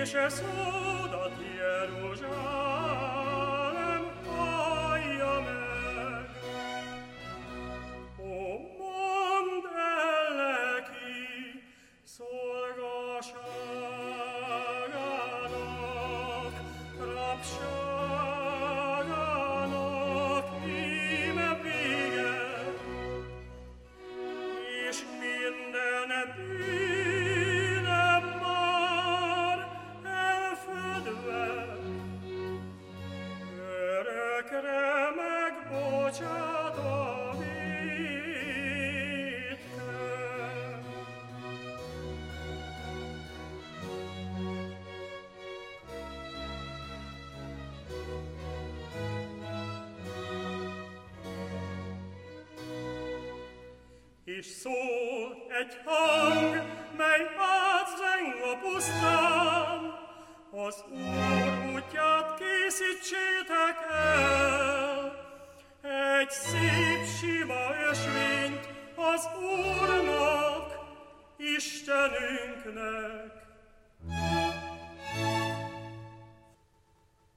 és szódat Jeruzsálem hallja meg. Ó, mondd el neki szolgaságának, rabságának íme vége, és minden bűne már elfedve, örökre megbocsátva vétke. És szól egy hang, mely átzeng a pusztán, az Úr útját készítsétek el, egy szép sima ösvényt az Úrnak, Istenünknek.